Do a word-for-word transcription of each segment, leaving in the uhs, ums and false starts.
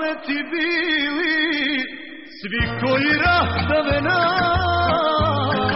prokleti bili svi koji rastave nas.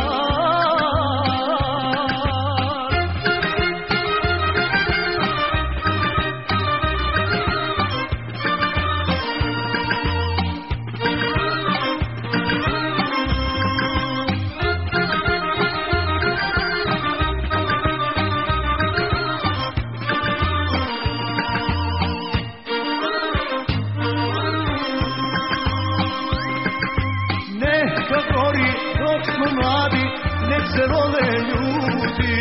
Dok smo mladi, nek se vole ljudi,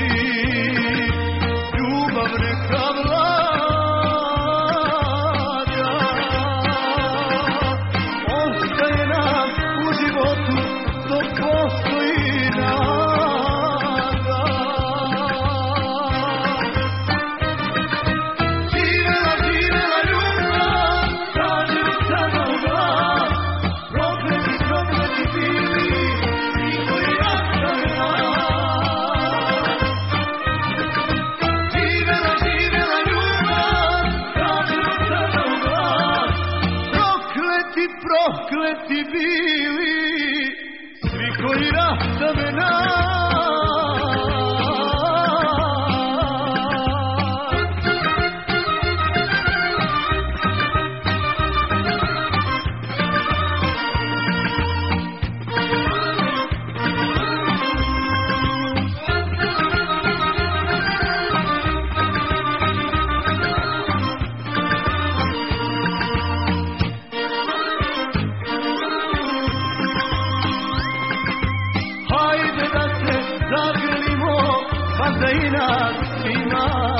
ljubav neka vlada, ostaje nam u životu dok postoji nada. Živela, živela ljubav, kažem samo glas, prokleti, prokleti bili prokleti bili svi koji rastave nas. Zagrlimo, pa da i nas ima.